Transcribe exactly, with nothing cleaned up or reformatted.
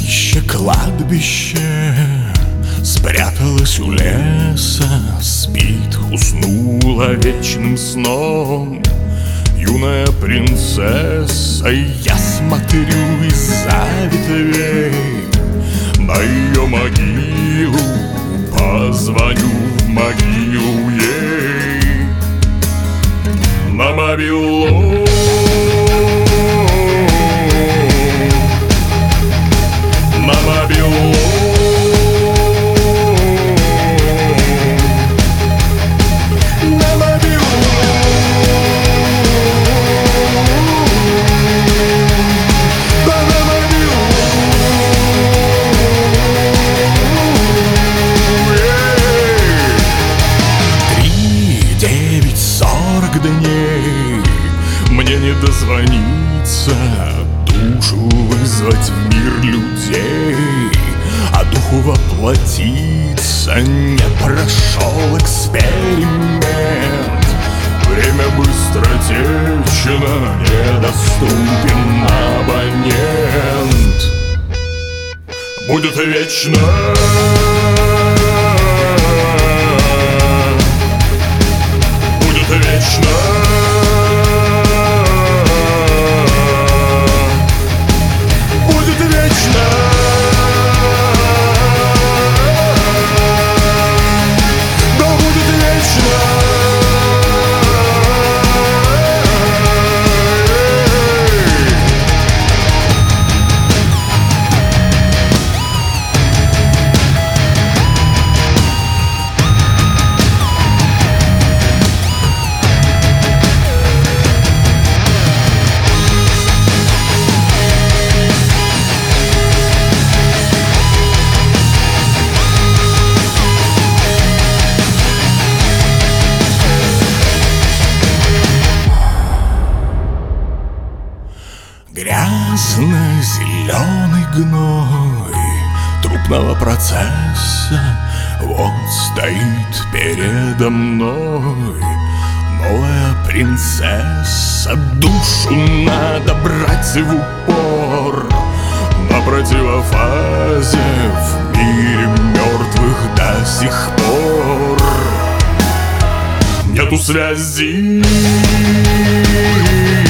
Кладбище, кладбище спряталась у леса, спит, уснула вечным сном юная принцесса. Я смотрю из-за ветвей на ее могилу, позвоню в могилу ей на мобилу. На мобилу. На мобилу. Да, на мобилу. Три, девять, сорок дней мне не дозвониться, душу вызвать в мир людей, а духу воплотиться. Не прошел эксперимент, время быстротечно, недоступен абонент. Будет вечно. Будет вечно. Грязно-зеленый гной трупного процесса вот стоит передо мной новая принцесса. Душу надо брать в упор на противофазе, в мире мертвых до сих пор нету связи.